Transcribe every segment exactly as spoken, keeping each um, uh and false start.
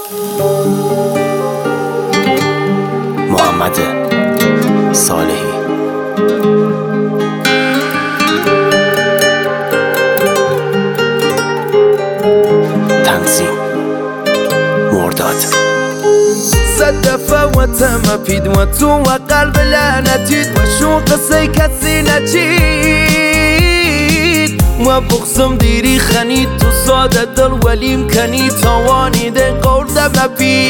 محمد صالحی. تنظیم مرداد. صد دفعه و تمپید و تو و قلب لعنتید و شو قصه کسی نچید و بغزم دیری خنید تو ساده دل ولیم کنی توانی ده قول دب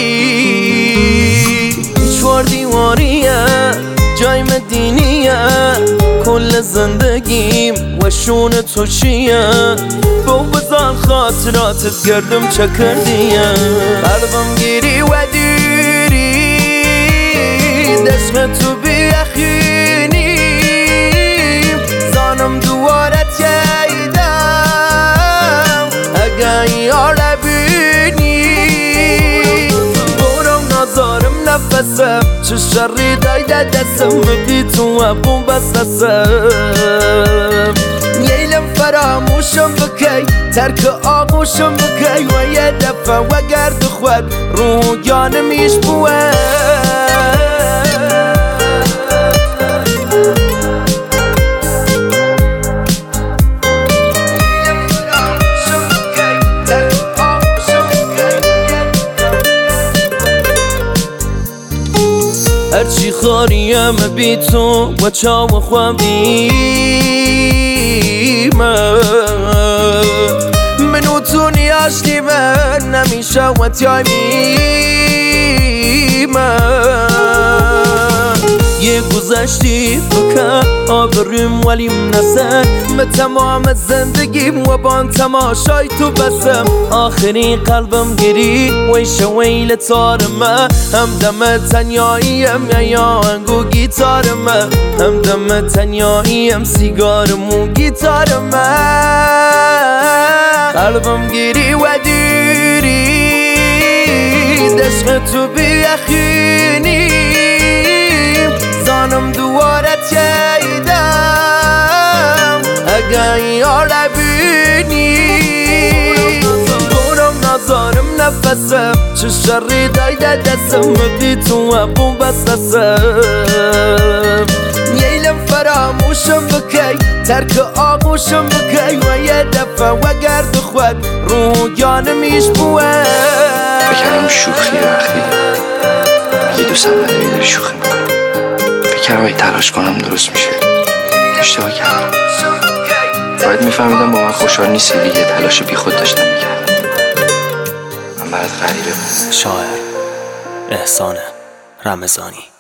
نپید چوار دیواریه جای مدینیه کل زندگیم و شون تو چیه با بزن خاطراتت گردم چه کردیه قلبم گیری و دیری دشق تو بیخینیم زانم دوارت ییدم اگه یار بینی برم نازارم نفسم چه شری دایده دستم بی تو و بوم بستسم نیلم فراموشم بکی ترک آغوشم بکی و یه دفعه و گرد خود رو جانمیش بوه هرچی خاریم بی تو و چاو خوابیم منو تو نیاشتی من نمیشه و تیایمیم یه گذشتی بکن آبریم ولیم نسن به تمام زندگیم و بان تماشای تو بسم آخری قلبم گری ویش ویل تارم هم دم تنیاییم یا یا انگو گیتارم هم دم تنیاییم سیگارم و گیتارم قلبم گری و دیری دشق تو بیخینیم زانم دوارت ییدم اگه یار بینی برم نازارم نفسم چه شری دایده دستم بی تو و بوم بستسم نیلم فراموشم بکی ترک آغوشم بکی و یه دفعه و گرد خود رو جانمیش بوه بکرم شوخی وقتی اگه دوستم نداری داری شوخی میکنم فکرم اگه تلاش کنم درست میشه اشتباه کردم باید میفهمیدم با من خوشحال نیستی دیگه تلاش بی خود داشتم میکردم من برات غریبه بود. شاعر احسان رمضانی.